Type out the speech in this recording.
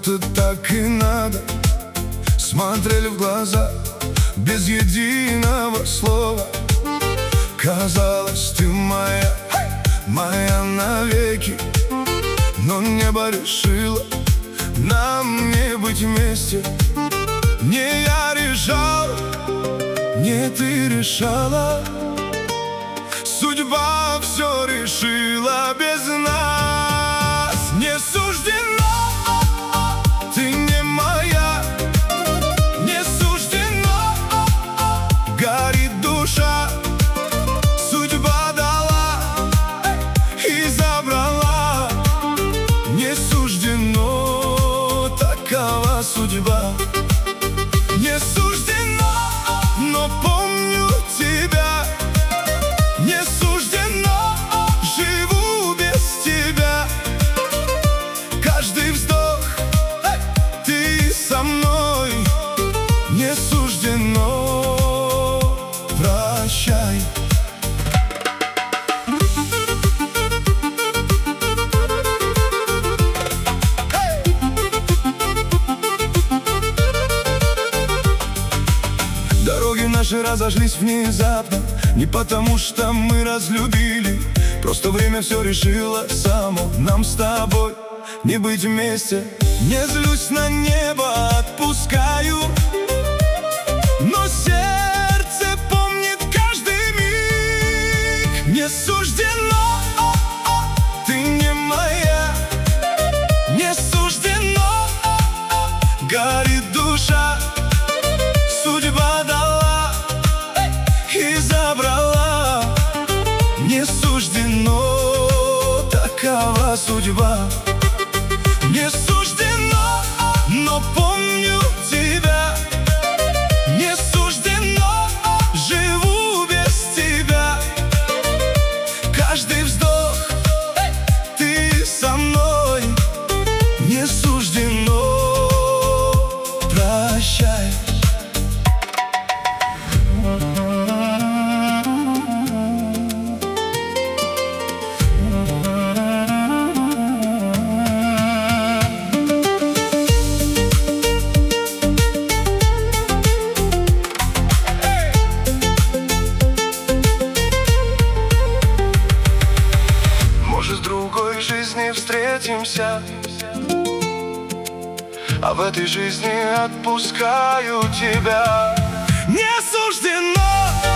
будто так и надо. Смотрели в глаза без единого слова. Казалось, ты моя, моя навеки. Но небо решило нам не быть вместе. Не я решал, не ты решала. Судьба все решила без нас. Не суждено, ты не моя. Не суждено, горит душа. Судьба дала и забрала. Не суждено, такова судьба. Не суждено, но помню тебя. Не суждено, живу без тебя. Каждый вздох, ты со мной. Не суждено, прощай. Дороги наши разошлись внезапно. Не потому что мы разлюбили, просто время все решило само. Нам с тобой не быть вместе. Не злюсь на небо, отпускаю. Но сердце помнит каждый миг. Не суждено, ты не моя. Не суждено, горит душа. Судьба дала и забрала. Не суждено, такова судьба. Не суждено, но помню тебя. Не суждено, живу без тебя. Каждый вздох, ты со мной. Не суждено, прощай. Может, в другой жизни встретимся, а в этой жизни отпускаю тебя. Не суждено.